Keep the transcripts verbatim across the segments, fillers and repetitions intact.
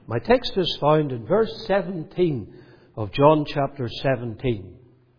My text is found in verse seventeen of John chapter seventeen.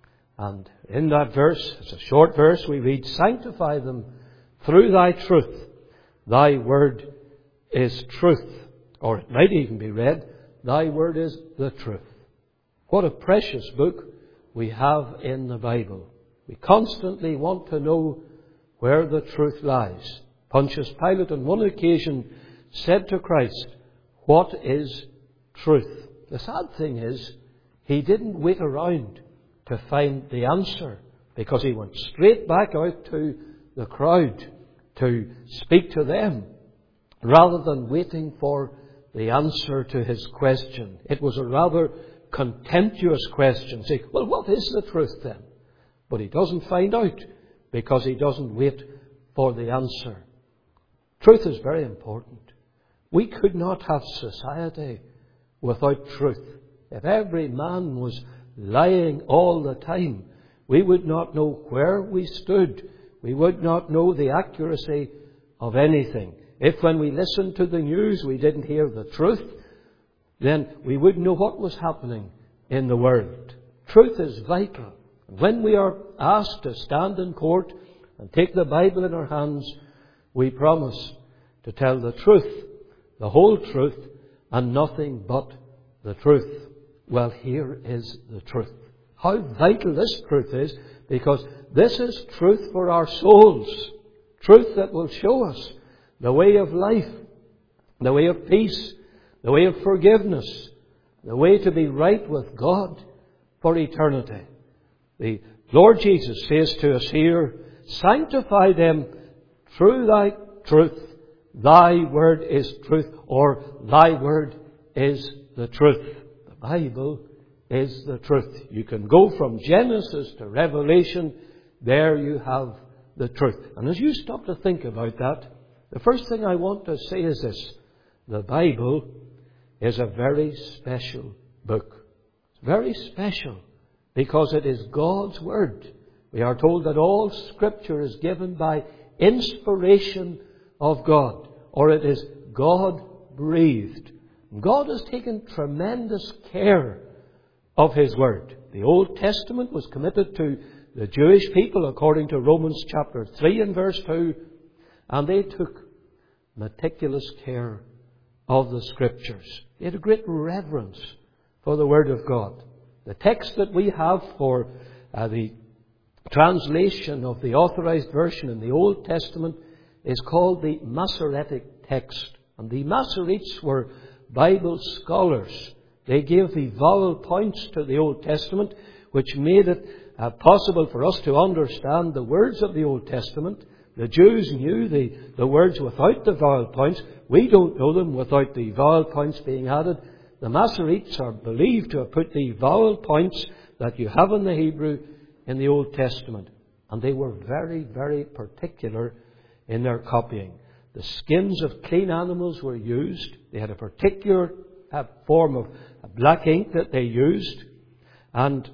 And in that verse, it's a short verse, we read, "Sanctify them through thy truth. Thy word is truth." Or it might even be read, "Thy word is the truth." What a precious book we have in the Bible. We constantly want to know where the truth lies. Pontius Pilate on one occasion said to Christ, "What is truth?" The sad thing is, he didn't wait around to find the answer, because he went straight back out to the crowd to speak to them, rather than waiting for the answer to his question. It was a rather contemptuous question. Say, well, what is the truth then? But he doesn't find out, because he doesn't wait for the answer. Truth is very important. We could not have society without truth. If every man was lying all the time, we would not know where we stood. We would not know the accuracy of anything. If when we listened to the news we didn't hear the truth, then we wouldn't know what was happening in the world. Truth is vital. When we are asked to stand in court and take the Bible in our hands, we promise to tell the truth, the whole truth, and nothing but the truth. Well, here is the truth. How vital this truth is, because this is truth for our souls. Truth that will show us the way of life, the way of peace, the way of forgiveness, the way to be right with God for eternity. The Lord Jesus says to us here, "Sanctify them through thy truth. Thy word is truth," or "Thy word is the truth." The Bible is the truth. You can go from Genesis to Revelation. There you have the truth. And as you stop to think about that, the first thing I want to say is this: the Bible is a very special book. It's very special because it is God's Word. We are told that all Scripture is given by inspiration of God, or it is God-breathed. God has taken tremendous care of His Word. The Old Testament was committed to the Jewish people according to Romans chapter three and verse two, and they took meticulous care of the Scriptures. They had a great reverence for the Word of God. The text that we have for uh, the translation of the Authorized Version in the Old Testament is called the Masoretic text. And the Masoretes were Bible scholars. They gave the vowel points to the Old Testament, which made it uh, possible for us to understand the words of the Old Testament. The Jews knew the, the words without the vowel points. We don't know them without the vowel points being added. The Masoretes are believed to have put the vowel points that you have in the Hebrew in the Old Testament. And they were very, very particular in their copying. The skins of clean animals were used. They had a particular uh, form of black ink that they used. And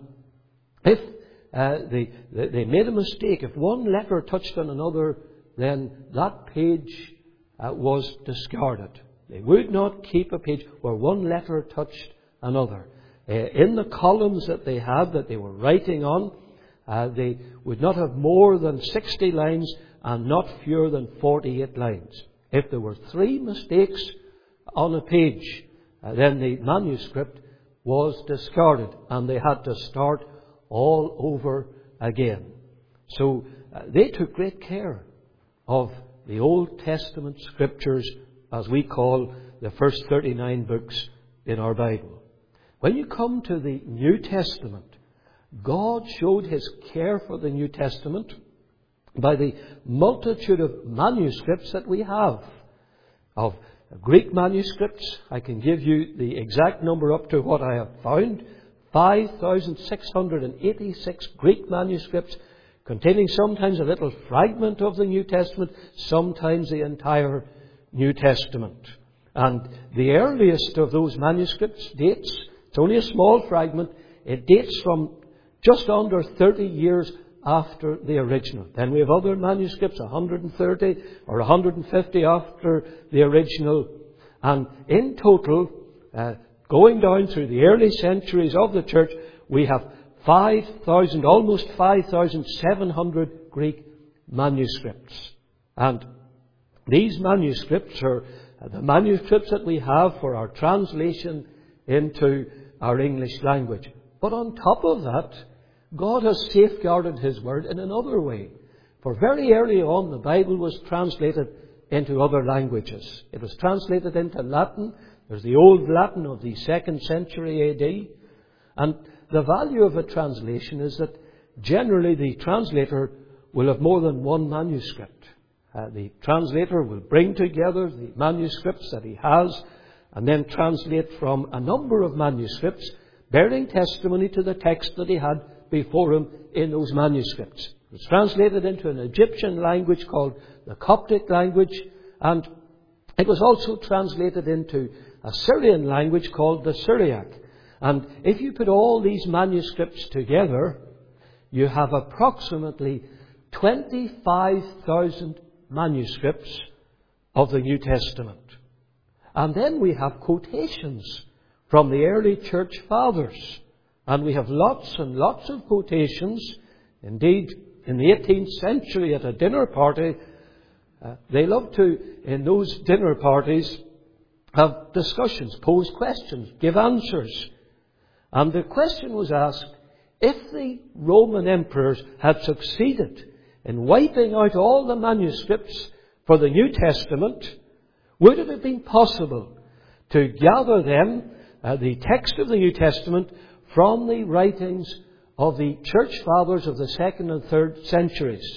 if uh, they, they made a mistake, if one letter touched on another, then that page uh, was discarded. They would not keep a page where one letter touched another. Uh, in the columns that they had, that they were writing on, uh, they would not have more than sixty lines and not fewer than forty-eight lines. If there were three mistakes on a page, uh, then the manuscript was discarded and they had to start all over again. So uh, they took great care of the Old Testament Scriptures, as we call the first thirty-nine books in our Bible. When you come to the New Testament, God showed His care for the New Testament by the multitude of manuscripts that we have. Of Greek manuscripts, I can give you the exact number up to what I have found. five thousand six hundred eighty-six Greek manuscripts containing sometimes a little fragment of the New Testament, sometimes the entire New Testament. And the earliest of those manuscripts dates, it's only a small fragment, it dates from just under thirty years after the original. Then we have other manuscripts, one hundred thirty or one hundred fifty after the original. And in total, uh, going down through the early centuries of the church, we have five thousand, almost five thousand seven hundred Greek manuscripts. And these manuscripts are the manuscripts that we have for our translation into our English language. But on top of that, God has safeguarded His Word in another way. For very early on, the Bible was translated into other languages. It was translated into Latin. There's the Old Latin of the second century A D. And the value of a translation is that generally the translator will have more than one manuscript. Uh, the translator will bring together the manuscripts that he has and then translate from a number of manuscripts, bearing testimony to the text that he had before him in those manuscripts. It was translated into an Egyptian language called the Coptic language, and it was also translated into a Syrian language called the Syriac. And if you put all these manuscripts together, you have approximately twenty-five thousand manuscripts of the New Testament. And then we have quotations from the early church fathers. And we have lots and lots of quotations. Indeed, in the eighteenth century at a dinner party, uh, they loved to, in those dinner parties, have discussions, pose questions, give answers. And the question was asked, if the Roman emperors had succeeded in wiping out all the manuscripts for the New Testament, would it have been possible to gather them, uh, the text of the New Testament, from the writings of the church fathers of the second and third centuries?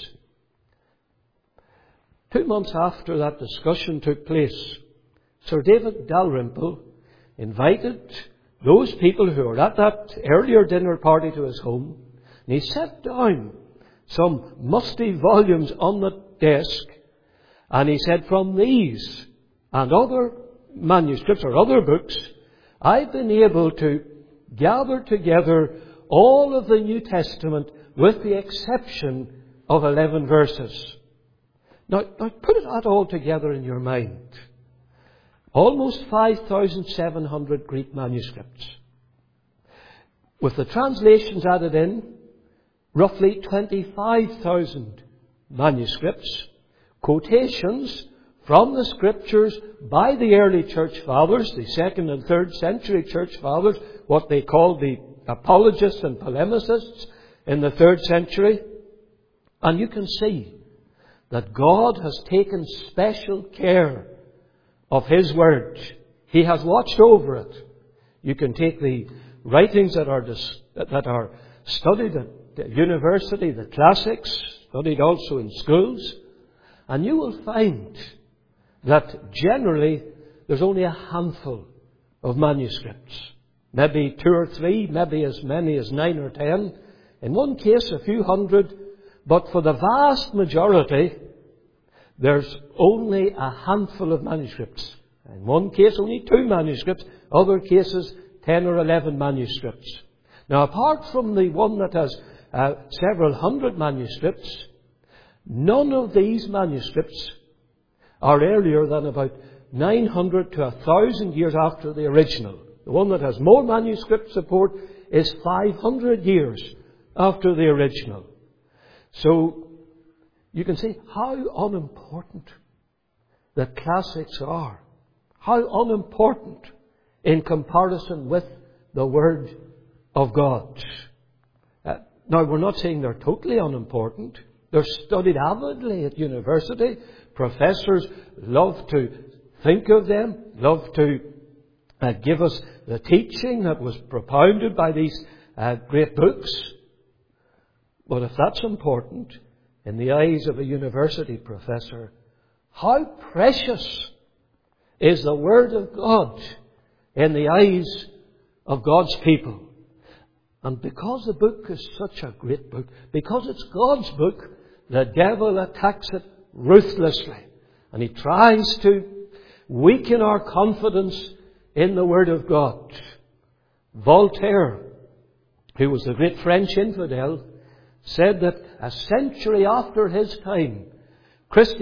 Two months after that discussion took place, Sir David Dalrymple invited those people who were at that earlier dinner party to his home, and he set down some musty volumes on the desk, and he said, from these and other manuscripts or other books, I've been able to gather together all of the New Testament with the exception of eleven verses. Now, now put that all together in your mind. Almost five thousand seven hundred Greek manuscripts. With the translations added in, roughly twenty-five thousand manuscripts, quotations from the Scriptures by the early church fathers, the second and third century church fathers, what they called the apologists and polemicists in the third century. And you can see that God has taken special care of His Word. He has watched over it. You can take the writings that are dis- that are studied at the university, the classics, studied also in schools, and you will find that generally there's only a handful of manuscripts. Maybe two or three, maybe as many as nine or ten. In one case, a few hundred. But for the vast majority, there's only a handful of manuscripts. In one case, only two manuscripts. Other cases, ten or eleven manuscripts. Now, apart from the one that has uh, several hundred manuscripts, none of these manuscripts are earlier than about nine hundred to one thousand years after the original. The one that has more manuscript support is five hundred years after the original. So, you can see how unimportant the classics are. How unimportant in comparison with the Word of God. Uh, now, we're not saying they're totally unimportant. They're studied avidly at university. Professors love to think of them, love to uh, give us the teaching that was propounded by these uh, great books. But if that's important in the eyes of a university professor, how precious is the Word of God in the eyes of God's people? And because the book is such a great book, because it's God's book, the devil attacks it ruthlessly. And he tries to weaken our confidence in the Word of God. Voltaire, who was the great French infidel, said that a century after his time,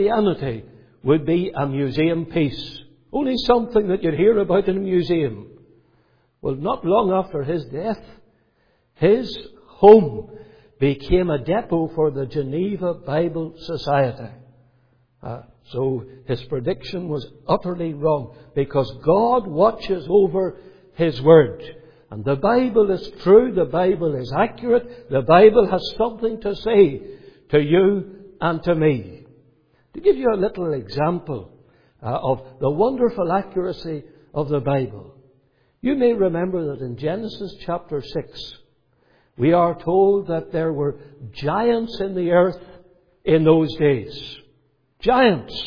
Christianity would be a museum piece. Only something that you'd hear about in a museum. Well, not long after his death, his home became a depot for the Geneva Bible Society. Uh, so his prediction was utterly wrong, because God watches over His Word. And the Bible is true, the Bible is accurate, the Bible has something to say to you and to me. To give you a little example uh, of the wonderful accuracy of the Bible, you may remember that in Genesis chapter six, we are told that there were giants in the earth in those days. Giants.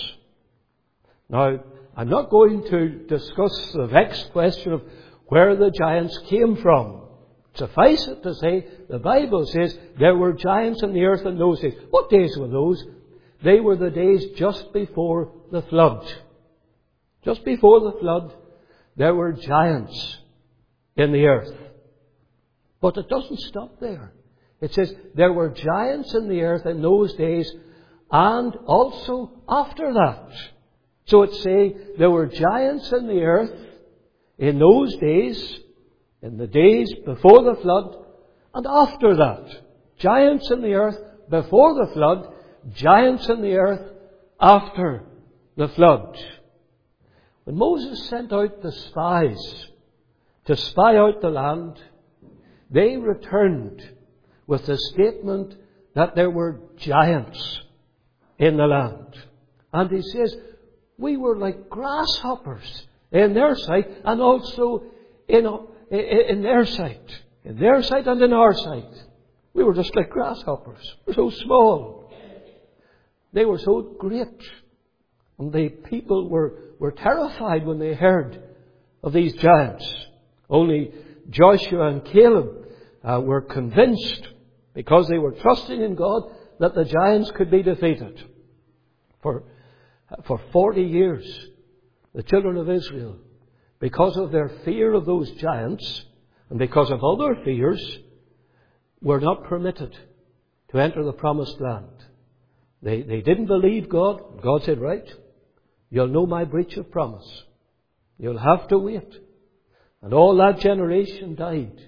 Now, I'm not going to discuss the vexed question of where the giants came from. Suffice it to say, the Bible says there were giants in the earth in those days. What days were those? They were the days just before the flood. Just before the flood, there were giants in the earth. But it doesn't stop there. It says there were giants in the earth in those days and also after that. So it's saying there were giants in the earth in those days, in the days before the flood, and after that. Giants in the earth before the flood, giants in the earth after the flood. When Moses sent out the spies to spy out the land, they returned with the statement that there were giants in the land. And he says, we were like grasshoppers in their sight, and also in, in their sight. In their sight and in our sight. We were just like grasshoppers. We were so small. They were so great. And the people were, were terrified when they heard of these giants. Only Joshua and Caleb uh, were convinced, because they were trusting in God, that the giants could be defeated. For, for forty years, the children of Israel, because of their fear of those giants, and because of other fears, were not permitted to enter the promised land. They, they didn't believe God. God said, right, you'll know my breach of promise. You'll have to wait. And all that generation died.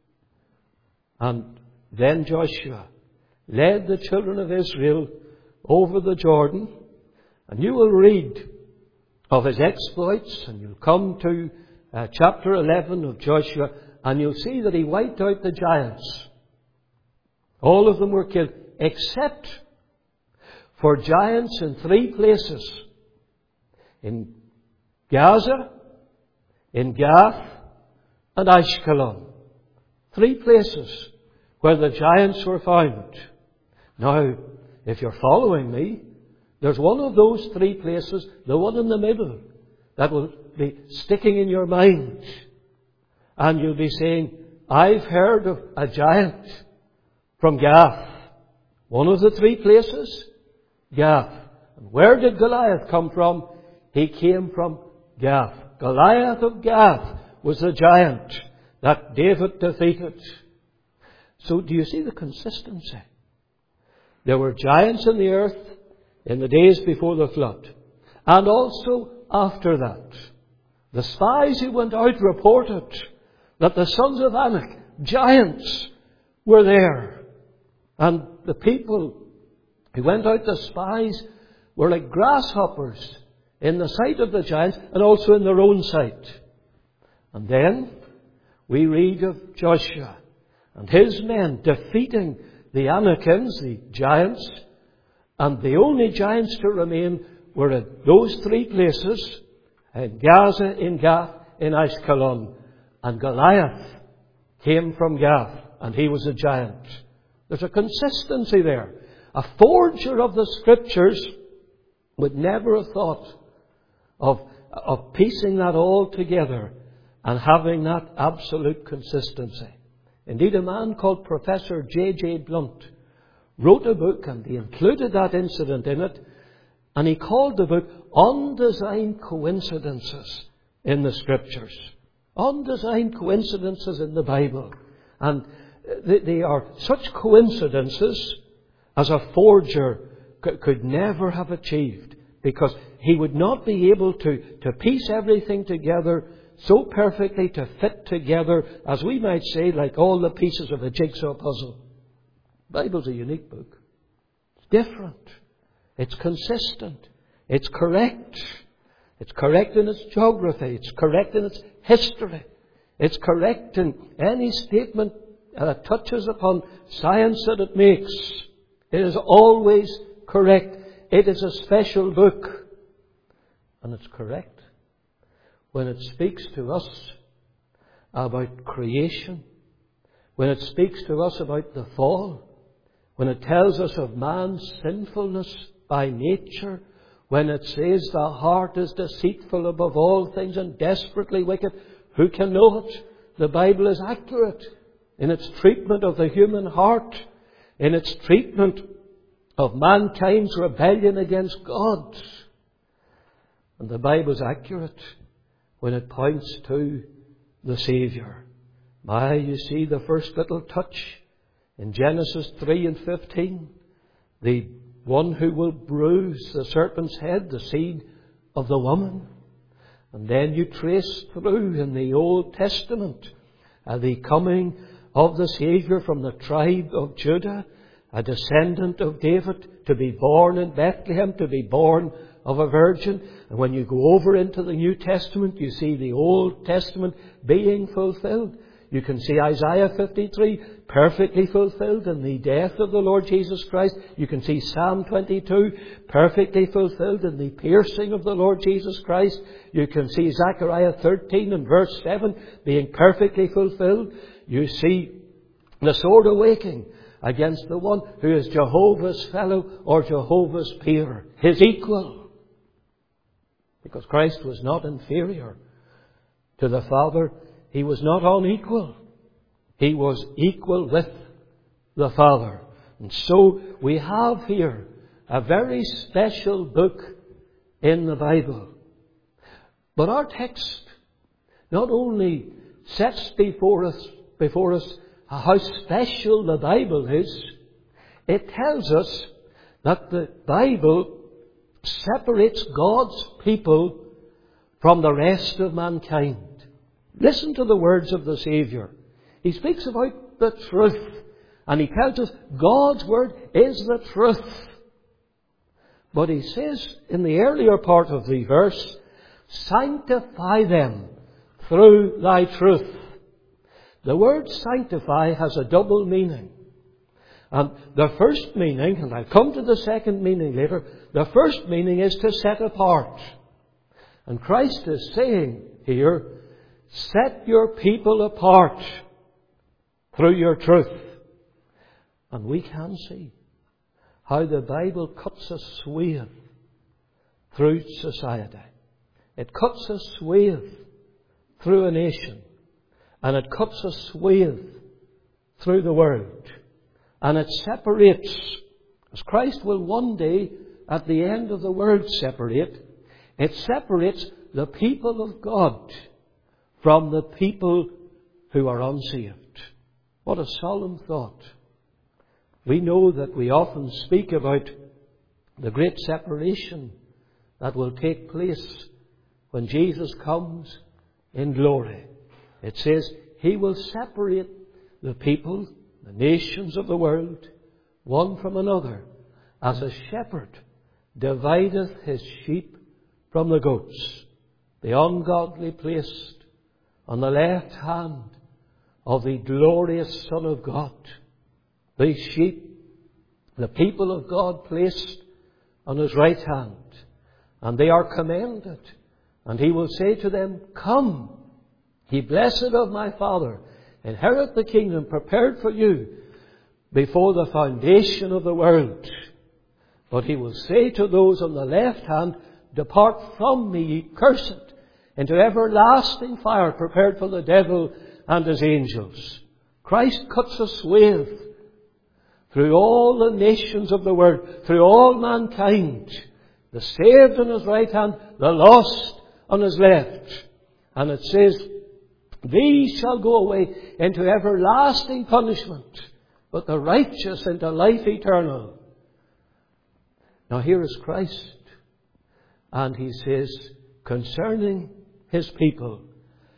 And then Joshua led the children of Israel over the Jordan. And you will read of his exploits, and you'll come to uh, chapter eleven of Joshua, and you'll see that he wiped out the giants. All of them were killed, except for giants in three places. In Gaza, in Gath, and Ashkelon. Three places where the giants were found. Now, if you're following me, there's one of those three places, the one in the middle, that will be sticking in your mind. And you'll be saying, I've heard of a giant from Gath. One of the three places, Gath. And where did Goliath come from? He came from Gath. Goliath of Gath was the giant that David defeated. So do you see the consistency? There were giants in the earth in the days before the flood, and also after that. The spies who went out reported that the sons of Anak, giants, were there. And the people who went out, the spies, were like grasshoppers in the sight of the giants and also in their own sight. And then we read of Joshua and his men defeating the Anakims, the giants, and the only giants to remain were in those three places, in Gaza, in Gath, in Ashkelon. And Goliath came from Gath, and he was a giant. There's a consistency there. A forger of the Scriptures would never have thought of, of piecing that all together and having that absolute consistency. Indeed, a man called Professor J J Blunt wrote a book, and he included that incident in it, and he called the book Undesigned Coincidences in the Scriptures. Undesigned coincidences in the Bible. And they, they are such coincidences as a forger c- could never have achieved, because he would not be able to, to piece everything together so perfectly to fit together, as we might say, like all the pieces of a jigsaw puzzle. The Bible's a unique book. It's different. It's consistent. It's correct. It's correct in its geography. It's correct in its history. It's correct in any statement that touches upon science that it makes. It is always correct. It is a special book. And it's correct when it speaks to us about creation, when it speaks to us about the fall, when it tells us of man's sinfulness by nature, when it says the heart is deceitful above all things and desperately wicked, who can know it? The Bible is accurate in its treatment of the human heart, in its treatment of mankind's rebellion against God. And the Bible is accurate when it points to the Saviour. My, you see the first little touch in Genesis three and fifteen. The one who will bruise the serpent's head, the seed of the woman. And then you trace through in the Old Testament uh, the coming of the Saviour from the tribe of Judah, a descendant of David, to be born in Bethlehem, to be born of a virgin. And when you go over into the New Testament, you see the Old Testament being fulfilled. You can see Isaiah fifty-three perfectly fulfilled in the death of the Lord Jesus Christ. You can see Psalm twenty-two perfectly fulfilled in the piercing of the Lord Jesus Christ. You can see Zechariah thirteen and verse seven being perfectly fulfilled. You see the sword awaking against the one who is Jehovah's fellow or Jehovah's peer, his equal. Because Christ was not inferior to the Father. He was not unequal. He was equal with the Father. And so we have here a very special book in the Bible. But our text not only sets before us, before us how special the Bible is, it tells us that the Bible separates God's people from the rest of mankind. Listen to the words of the Saviour. He speaks about the truth. And he tells us God's Word is the truth. But he says in the earlier part of the verse, sanctify them through thy truth. The word sanctify has a double meaning. And the first meaning, and I'll come to the second meaning later, the first meaning is to set apart. And Christ is saying here, set your people apart through your truth. And we can see how the Bible cuts a swathe through society. It cuts a swathe through a nation. And it cuts a swathe through the world. And it separates, as Christ will one day at the end of the world separate, it separates the people of God from the people who are unsaved. What a solemn thought. We know that we often speak about the great separation that will take place when Jesus comes in glory. It says, He will separate the people, the nations of the world, one from another, as a shepherd divideth his sheep from the goats. The ungodly placed on the left hand of the glorious Son of God. The sheep, the people of God placed on his right hand. And they are commended. And he will say to them, come, ye blessed of my Father, inherit the kingdom prepared for you before the foundation of the world. But he will say to those on the left hand, depart from me, ye cursed, into everlasting fire prepared for the devil and his angels. Christ cuts a swathe through all the nations of the world, through all mankind, the saved on his right hand, the lost on his left. And it says, these shall go away into everlasting punishment, but the righteous into life eternal. Now here is Christ, and he says, concerning his people,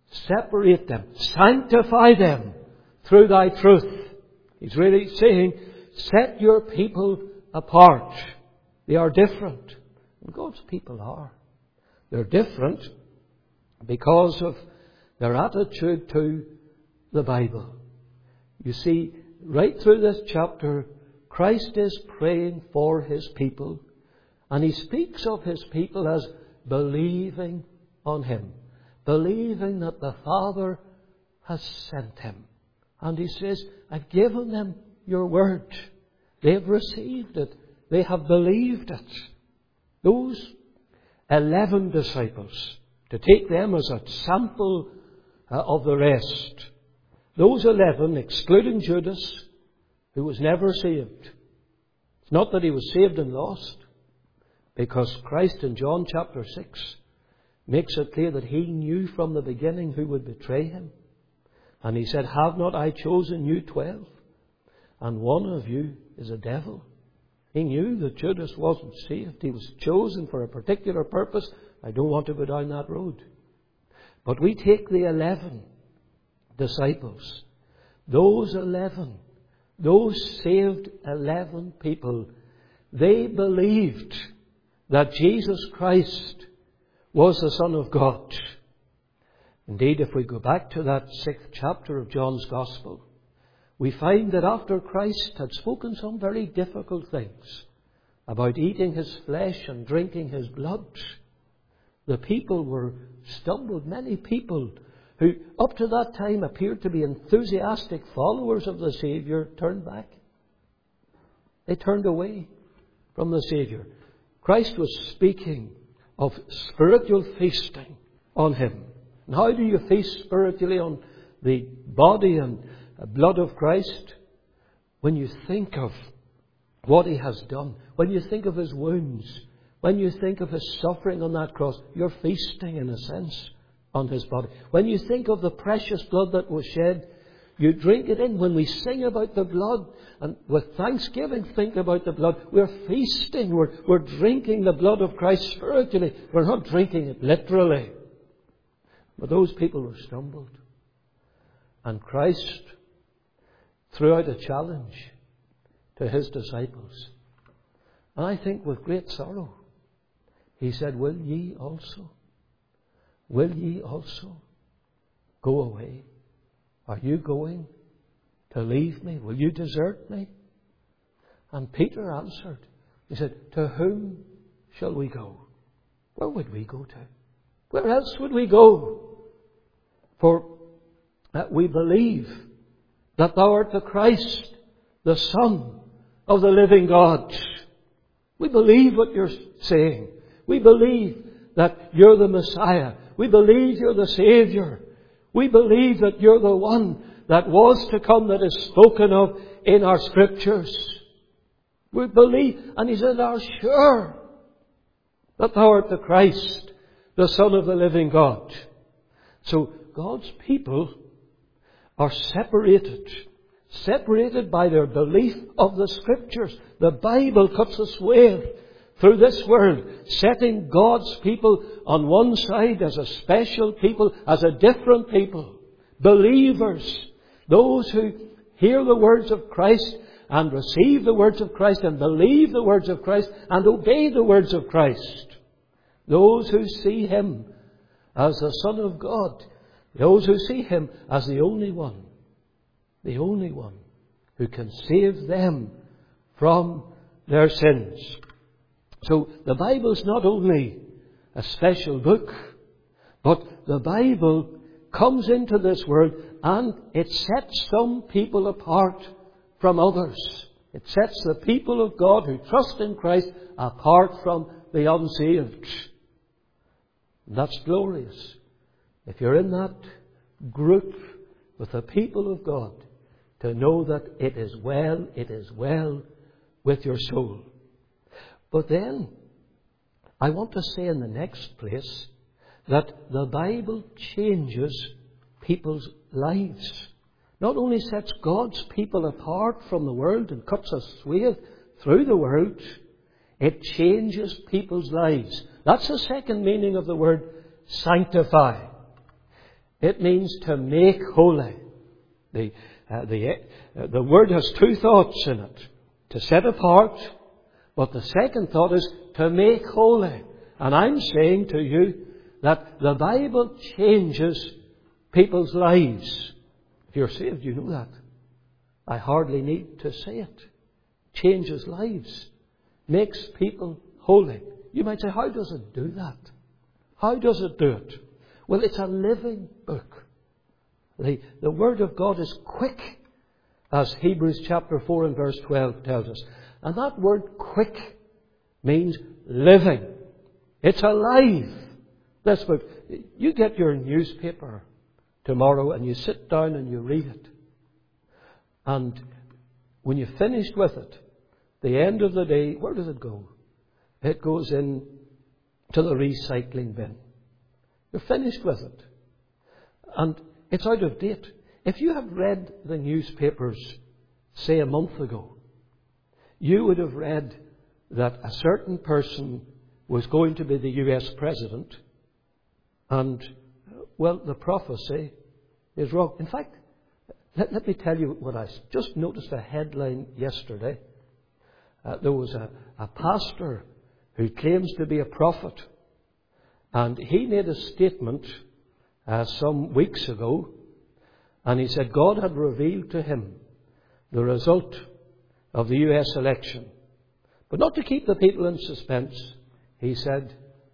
Separate them. Sanctify them through thy truth. He's really saying, set your people apart. They are different. And God's people are. They're different because of their attitude to the Bible. You see, right through this chapter, Christ is praying for His people. And He speaks of His people as believing on Him. Believing that the Father has sent Him. And He says, I've given them your word. They have received it. They have believed it. Those eleven disciples, to take them as a sample uh, of the rest. Those eleven, excluding Judas, who was never saved. It's not that he was saved and lost, because Christ in John chapter six makes it clear that He knew from the beginning who would betray Him. And He said, have not I chosen you twelve? And one of you is a devil. He knew that Judas wasn't saved. He was chosen for a particular purpose. I don't want to go down that road. But we take the eleven disciples. Those eleven, those saved eleven people, they believed that Jesus Christ was the Son of God. Indeed, if we go back to that sixth chapter of John's Gospel, we find that after Christ had spoken some very difficult things about eating His flesh and drinking His blood, the people were stumbled. Many people who up to that time appeared to be enthusiastic followers of the Saviour turned back. They turned away from the Saviour. Christ was speaking of spiritual feasting on Him. And how do you feast spiritually on the body and blood of Christ? When you think of what He has done, when you think of His wounds, when you think of His suffering on that cross, you're feasting in a sense on His body. When you think of the precious blood that was shed, you drink it in. When we sing about the blood and with thanksgiving think about the blood, we're feasting, we're, we're drinking the blood of Christ spiritually. We're not drinking it literally. But those people were stumbled. And Christ threw out a challenge to His disciples. And I think with great sorrow, He said, will ye also? Will ye also go away? Are you going to leave me? Will you desert me? And Peter answered. He said, to whom shall we go? Where would we go to? Where else would we go? For uh, we believe that Thou art the Christ, the Son of the living God. We believe what You're saying. We believe that You're the Messiah. We believe You're the Saviour. We believe that You're the one that was to come, that is spoken of in our Scriptures. We believe, and He said, are sure that Thou art the Christ, the Son of the living God. So God's people are separated. Separated by their belief of the Scriptures. The Bible cuts a swathe through this world, setting God's people on one side as a special people, as a different people. Believers. Those who hear the words of Christ and receive the words of Christ and believe the words of Christ and obey the words of Christ. Those who see Him as the Son of God. Those who see Him as the only one. The only one who can save them from their sins. So the Bible is not only a special book, but the Bible comes into this world and it sets some people apart from others. It sets the people of God who trust in Christ apart from the unsaved. That's glorious. If you're in that group with the people of God, to know that it is well, it is well with your soul. But then, I want to say in the next place that the Bible changes people's lives. Not only sets God's people apart from the world and cuts a swathe through the world, it changes people's lives. That's the second meaning of the word sanctify. It means to make holy. The, uh, the, uh, the word has two thoughts in it. To set apart, but the second thought is to make holy. And I'm saying to you that the Bible changes people's lives. If you're saved, you know that. I hardly need to say it. Changes lives. Makes people holy. You might say, how does it do that? How does it do it? Well, it's a living book. The, the Word of God is quick, as Hebrews chapter four and verse twelve tells us. And that word quick means living. It's alive. This book. You get your newspaper tomorrow and you sit down and you read it. And when you've finished with it, the end of the day, where does it go? It goes in to the recycling bin. You're finished with it. And it's out of date. If you have read the newspapers, say a month ago, you would have read that a certain person was going to be the U S president, and, well, the prophecy is wrong. In fact, let, let me tell you what I just noticed a headline yesterday. Uh, there was a, a pastor who claims to be a prophet, and he made a statement uh, some weeks ago, and he said God had revealed to him the result of the U S election. But not to keep the people in suspense, he said,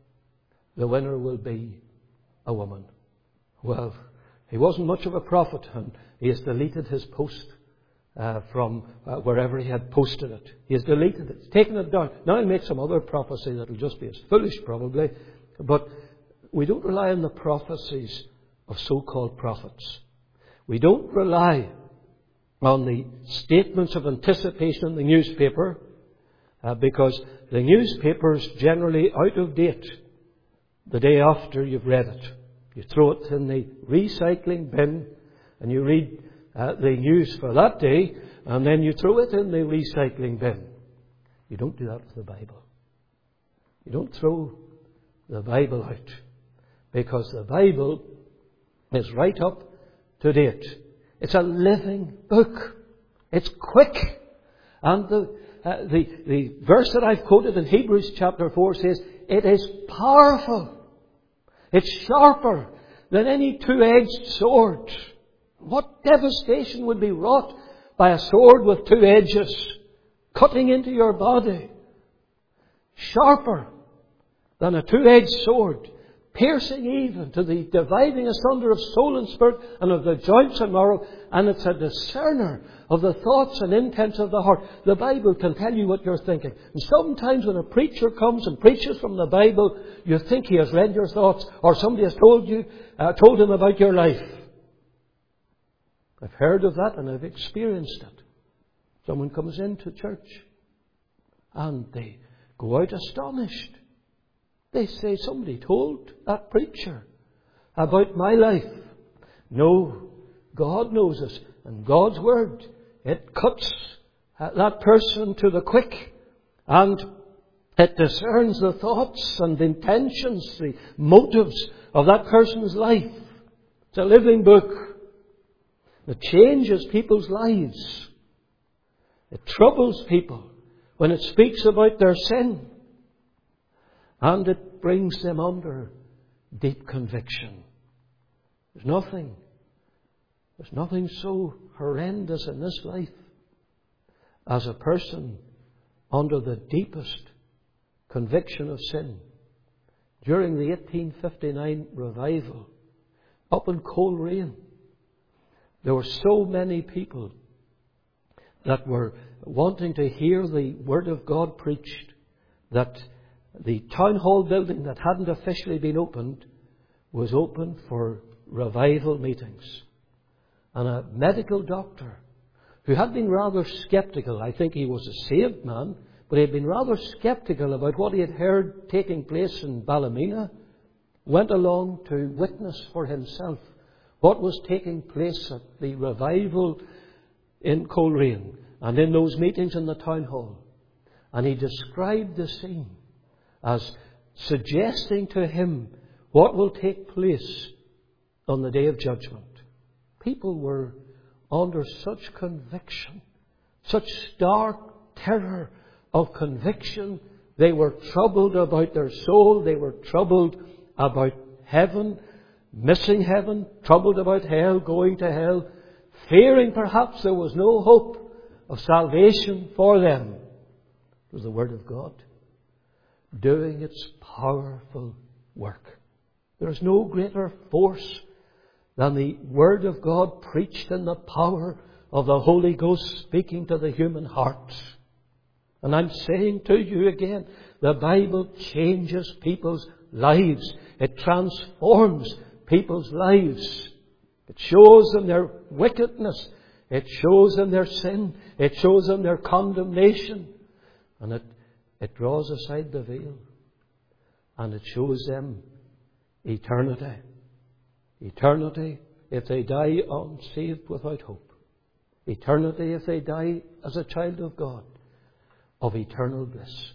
the winner will be a woman. Well, he wasn't much of a prophet, and he has deleted his post uh, from uh, wherever he had posted it. He has deleted it. He's taken it down. Now he'll make some other prophecy that will just be as foolish, probably. But we don't rely on the prophecies of so-called prophets. We don't rely on the statements of anticipation in the newspaper, uh, because the newspaper's generally out of date the day after you've read it. You throw it in the recycling bin and you read uh, the news for that day, and then you throw it in the recycling bin. You don't do that with the Bible. You don't throw the Bible out, because the Bible is right up to date. It's a living book. It's quick. And the, uh, the, the verse that I've quoted in Hebrews chapter four says, it is powerful. It's sharper than any two-edged sword. What devastation would be wrought by a sword with two edges, cutting into your body? Sharper than a two-edged sword, piercing even to the dividing asunder of soul and spirit and of the joints and marrow, and it's a discerner of the thoughts and intents of the heart. The Bible can tell you what you're thinking. And sometimes when a preacher comes and preaches from the Bible, you think he has read your thoughts, or somebody has told you, uh, told him about your life. I've heard of that and I've experienced it. Someone comes into church and they go out astonished. They say, somebody told that preacher about my life. No, God knows us, and God's Word, it cuts that person to the quick, and it discerns the thoughts and the intentions, the motives of that person's life. It's a living book. It changes people's lives. It troubles people when it speaks about their sin. And it brings them under deep conviction. There's nothing, there's nothing so horrendous in this life as a person under the deepest conviction of sin. During the eighteen fifty-nine revival, up in Coleraine, there were so many people that were wanting to hear the Word of God preached that the town hall building that hadn't officially been opened was opened for revival meetings. And a medical doctor who had been rather sceptical, I think he was a saved man, but he had been rather sceptical about what he had heard taking place in Ballymena, went along to witness for himself what was taking place at the revival in Coleraine and in those meetings in the town hall. And he described the scene as suggesting to him what will take place on the day of judgment. People were under such conviction, such stark terror of conviction. They were troubled about their soul. They were troubled about heaven, missing heaven, troubled about hell, going to hell, fearing perhaps there was no hope of salvation for them. It was the Word of God doing its powerful work. There is no greater force than the Word of God preached in the power of the Holy Ghost speaking to the human heart. And I'm saying to you again, the Bible changes people's lives. It transforms people's lives. It shows them their wickedness. It shows them their sin. It shows them their condemnation. And it, it draws aside the veil. And it shows them eternity. Eternity if they die unsaved without hope. Eternity if they die as a child of God, of eternal bliss.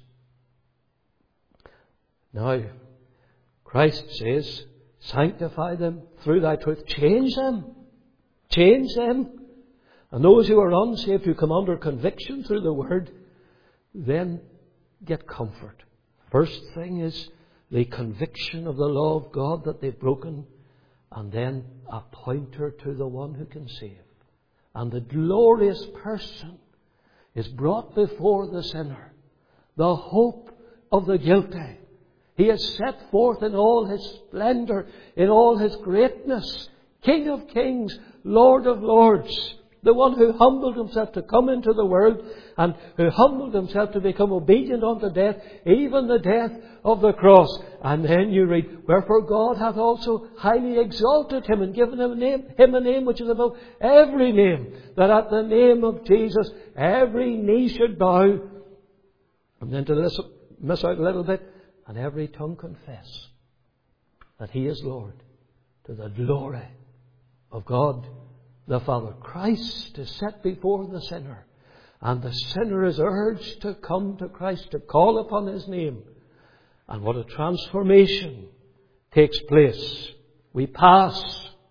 Now, Christ says, sanctify them through thy truth. Change them. Change them. And those who are unsaved, who come under conviction through the Word, then get comfort. First thing is the conviction of the law of God that they've broken, and then a pointer to the one who can save. And the glorious person is brought before the sinner, the hope of the guilty. He is set forth in all His splendour, in all His greatness, King of kings, Lord of lords, the one who humbled Himself to come into the world and who humbled Himself to become obedient unto death, even the death of the cross. And then you read, wherefore God hath also highly exalted Him and given Him a name, him a name which is above every name, that at the name of Jesus every knee should bow. And then to listen, miss out a little bit, and every tongue confess that He is Lord, to the glory of God the Father. Christ is set before the sinner, and the sinner is urged to come to Christ, to call upon His name. And what a transformation takes place. We pass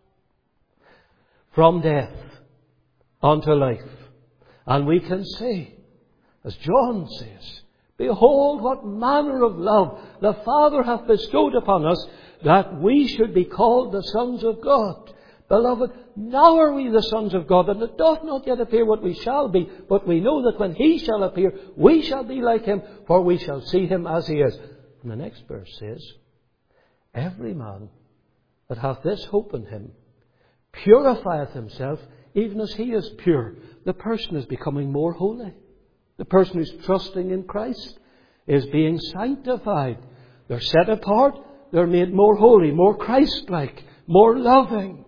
from death unto life. And we can say, as John says, behold what manner of love the Father hath bestowed upon us, that we should be called the sons of God. Beloved, now are we the sons of God, and it doth not yet appear what we shall be, but we know that when He shall appear, we shall be like Him, for we shall see Him as He is. And the next verse says, every man that hath this hope in Him purifieth himself, even as He is pure. The person is becoming more holy. The person who's trusting in Christ is being sanctified. They're set apart. They're made more holy, more Christ-like, more loving,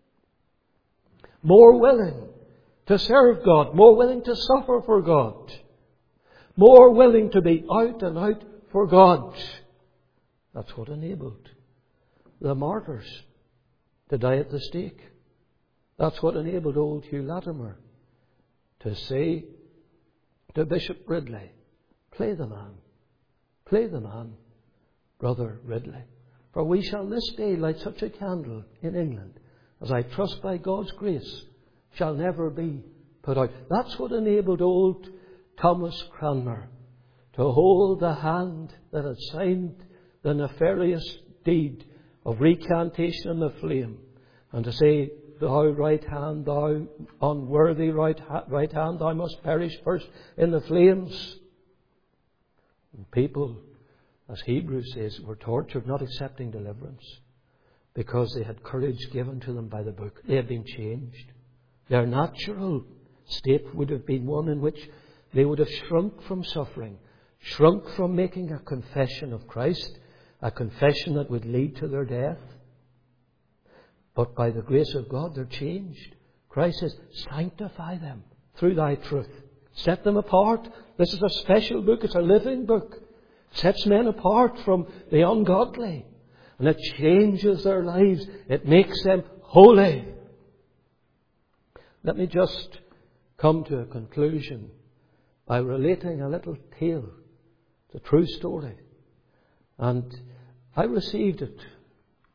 more willing to serve God, more willing to suffer for God, more willing to be out and out for God. That's what enabled the martyrs to die at the stake. That's what enabled old Hugh Latimer to say to Bishop Ridley, play the man, play the man, Brother Ridley. For we shall this day light such a candle in England as I trust by God's grace shall never be put out. That's what enabled old Thomas Cranmer to hold the hand that had signed the nefarious deed of recantation in the flame, and to say, thou right hand, thou unworthy right, ha- right hand, thou must perish first in the flames. And people, as Hebrews says, were tortured, not accepting deliverance, because they had courage given to them by the book. They had been changed. Their natural state would have been one in which they would have shrunk from suffering, shrunk from making a confession of Christ, a confession that would lead to their death. But by the grace of God, they're changed. Christ says, sanctify them through thy truth. Set them apart. This is a special book. It's a living book. It sets men apart from the ungodly. And it changes their lives. It makes them holy. Let me just come to a conclusion by relating a little tale. It's a true story. And I received it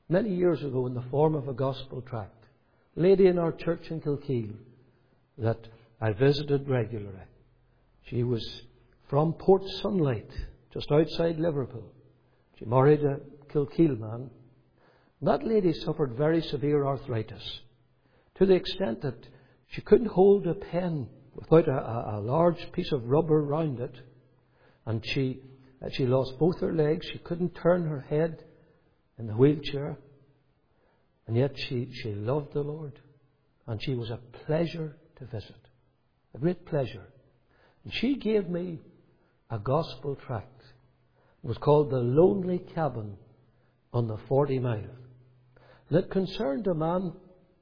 many years ago in the form of a gospel tract. A lady in our church in Kilkeel that I visited regularly. She was from Port Sunlight, just outside Liverpool. She married a Kilkeel man. That lady suffered very severe arthritis, to the extent that she couldn't hold a pen without a, a, a large piece of rubber round it. And she, she lost both her legs. She couldn't turn her head in the wheelchair. And yet she, she loved the Lord. And she was a pleasure to visit. A great pleasure. And she gave me a gospel tract. It was called The Lonely Cabin on the Forty Mile. And it concerned a man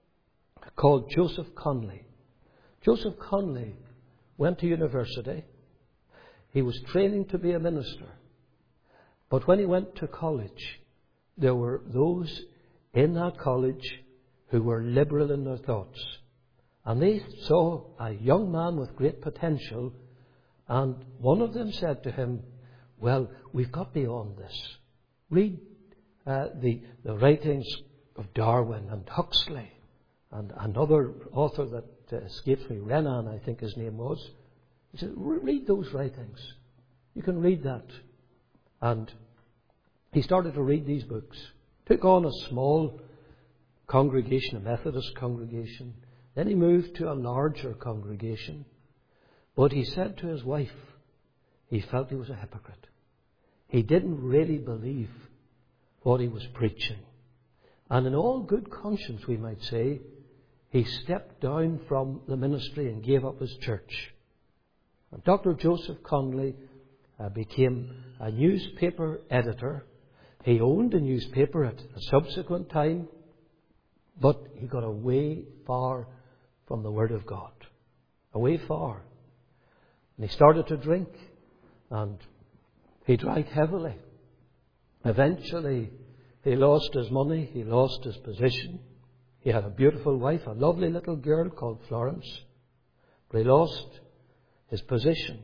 called Joseph Conley. Joseph Conley went to university. He was training to be a minister. But when he went to college, there were those in that college who were liberal in their thoughts. And they saw a young man with great potential, and one of them said to him, well, we've got beyond this. Read uh, the, the writings of Darwin and Huxley and another author that uh, escapes me, Renan, I think his name was. He said, read those writings. You can read that. And he started to read these books. Took on a small congregation, a Methodist congregation. Then he moved to a larger congregation. But he said to his wife, he felt he was a hypocrite. He didn't really believe what he was preaching. And in all good conscience, we might say, he stepped down from the ministry and gave up his church. And Doctor Joseph Conley uh, became a newspaper editor. He owned a newspaper at a subsequent time, but he got away far from the Word of God. Away far. And he started to drink, and he drank heavily. Eventually, he lost his money, he lost his position. He had a beautiful wife, a lovely little girl called Florence, but he lost his position.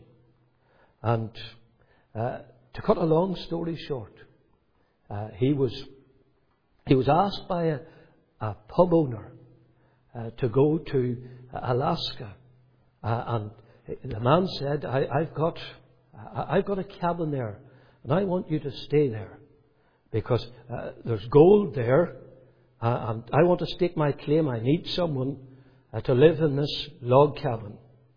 And uh, to cut a long story short, uh, he was he was asked by a, a pub owner uh, to go to Alaska, uh, and the man said, I, I've got I, I've got a cabin there, and I want you to stay there because uh, there's gold there. Uh, and I want to stake my claim. I need someone uh, to live in this log cabin.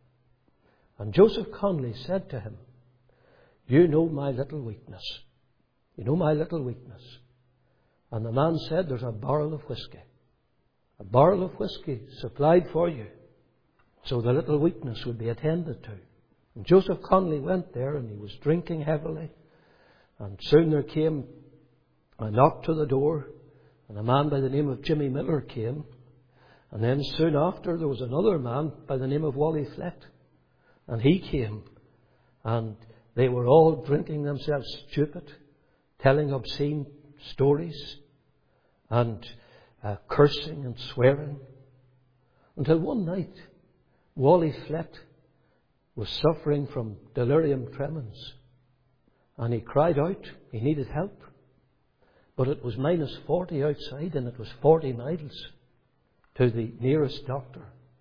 And Joseph Conley said to him, you know my little weakness. You know my little weakness. And the man said, there's a barrel of whiskey. A barrel of whiskey supplied for you. So the little weakness would be attended to. And Joseph Conley went there and he was drinking heavily. And soon there came a knock to the door. And a man by the name of Jimmy Miller came. And then soon after there was another man by the name of Wally Flett. And he came. And they were all drinking themselves stupid, telling obscene stories, and uh, cursing and swearing. Until one night, Wally Flett was suffering from delirium tremens. And he cried out. He needed help. But it was minus forty outside, and it was forty miles to the nearest doctor.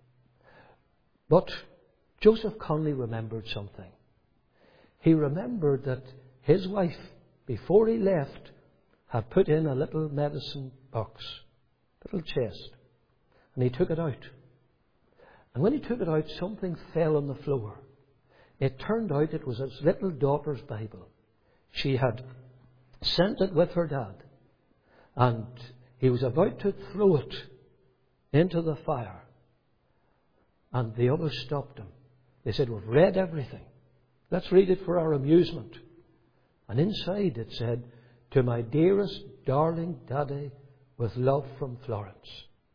But Joseph Conley remembered something. He remembered that his wife, before he left, had put in a little medicine box, little chest, and he took it out. And when he took it out, something fell on the floor. It turned out it was his little daughter's Bible. She had sent it with her dad. And he was about to throw it into the fire. And the others stopped him. They said, we've read everything. Let's read it for our amusement. And inside it said, to my dearest, darling Daddy, with love from Florence.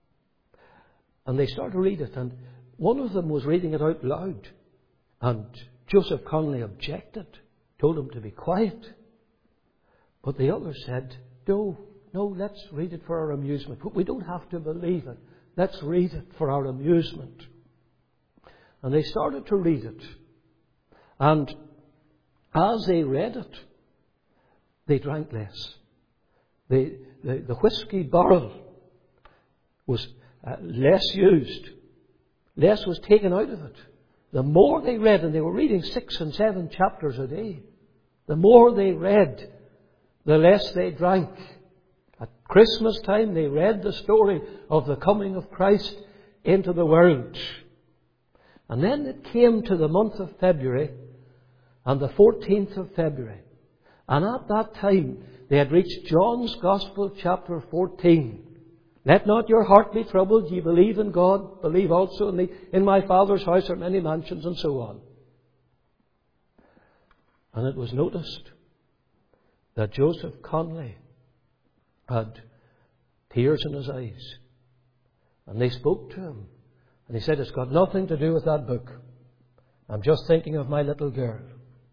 And they started to read it. And one of them was reading it out loud. And Joseph Conley objected, told him to be quiet. But the other said, no, no, let's read it for our amusement. But we don't have to believe it. Let's read it for our amusement. And they started to read it. And as they read it, they drank less. They, the, the whiskey barrel was uh, less used. Less was taken out of it. The more they read, and they were reading six and seven chapters a day, the more they read, the less they drank. At Christmas time, they read the story of the coming of Christ into the world. And then it came to the month of February, and the fourteenth of February. And at that time, they had reached John's Gospel, chapter fourteen. Let not your heart be troubled. Ye believe in God, believe also in me. In my Father's house are many mansions, and so on. And it was noticed that Joseph Conley had tears in his eyes. And they spoke to him. And he said, it's got nothing to do with that book. I'm just thinking of my little girl.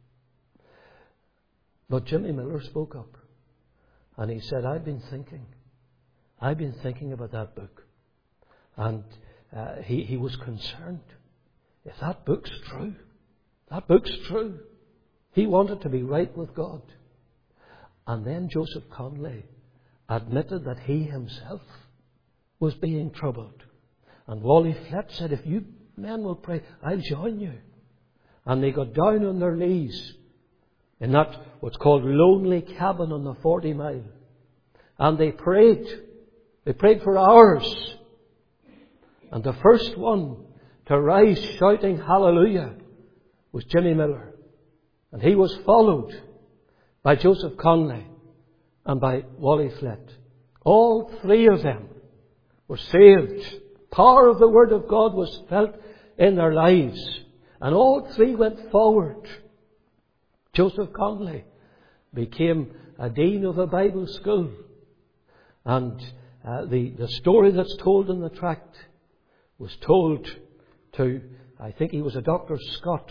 But Jimmy Miller spoke up. And he said, I've been thinking. I've been thinking about that book. And uh, he, he was concerned. If that book's true, that book's true. He wanted to be right with God. And then Joseph Conley admitted that he himself was being troubled. And Wally Flett said, if you men will pray, I'll join you. And they got down on their knees in that what's called lonely cabin on the forty mile. And they prayed. They prayed for hours. And the first one to rise shouting hallelujah was Jimmy Miller. And he was followed by Joseph Conley and by Wally Flett. All three of them were saved. Power of the Word of God was felt in their lives. And all three went forward. Joseph Conley became a dean of a Bible school. And uh, the, the story that's told in the tract was told to, I think he was a Doctor Scott,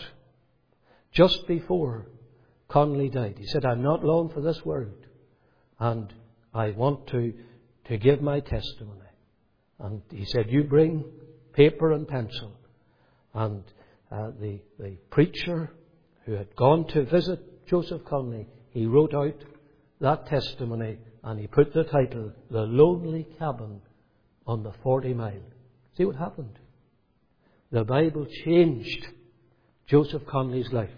just before Conley died. He said, I'm not long for this world, and I want to, to give my testimony. And he said, you bring paper and pencil. And uh, the, the preacher who had gone to visit Joseph Conley, he wrote out that testimony, and he put the title, The Lonely Cabin on the forty mile. See what happened? The Bible changed Joseph Conley's life.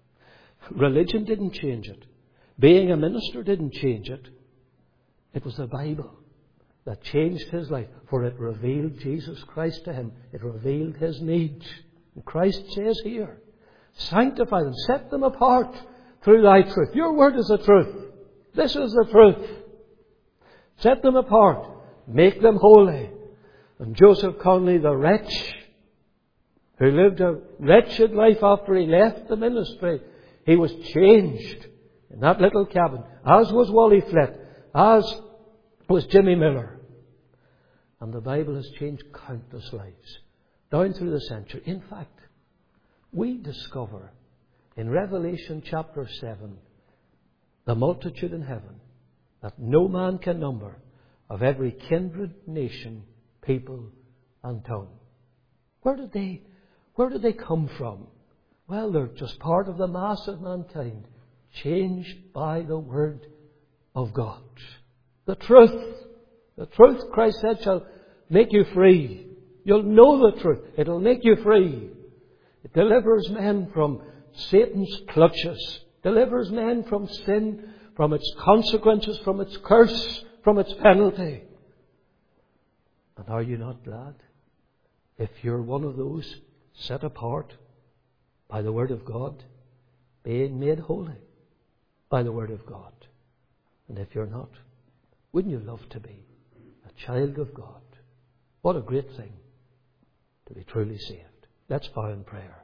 Religion didn't change it. Being a minister didn't change it. It was the Bible that changed his life, for it revealed Jesus Christ to him. It revealed his needs. And Christ says here, sanctify them, set them apart through thy truth. Your word is the truth. This is the truth. Set them apart. Make them holy. And Joseph Conley, the wretch, who lived a wretched life after he left the ministry, he was changed in that little cabin, as was Wally Flett, as was Jimmy Miller. And the Bible has changed countless lives down through the century. In fact, we discover in Revelation chapter seven the multitude in heaven that no man can number, of every kindred, nation, people and tongue. Where did they, where did they come from? Well, they're just part of the mass of mankind, changed by the Word of God. The truth. The truth, Christ said, shall make you free. You'll know the truth. It'll make you free. It delivers men from Satan's clutches. Delivers men from sin, from its consequences, from its curse, from its penalty. And are you not glad if you're one of those set apart by the Word of God, being made holy by the Word of God? And if you're not, wouldn't you love to be a child of God? What a great thing to be truly saved. Let's bow in prayer.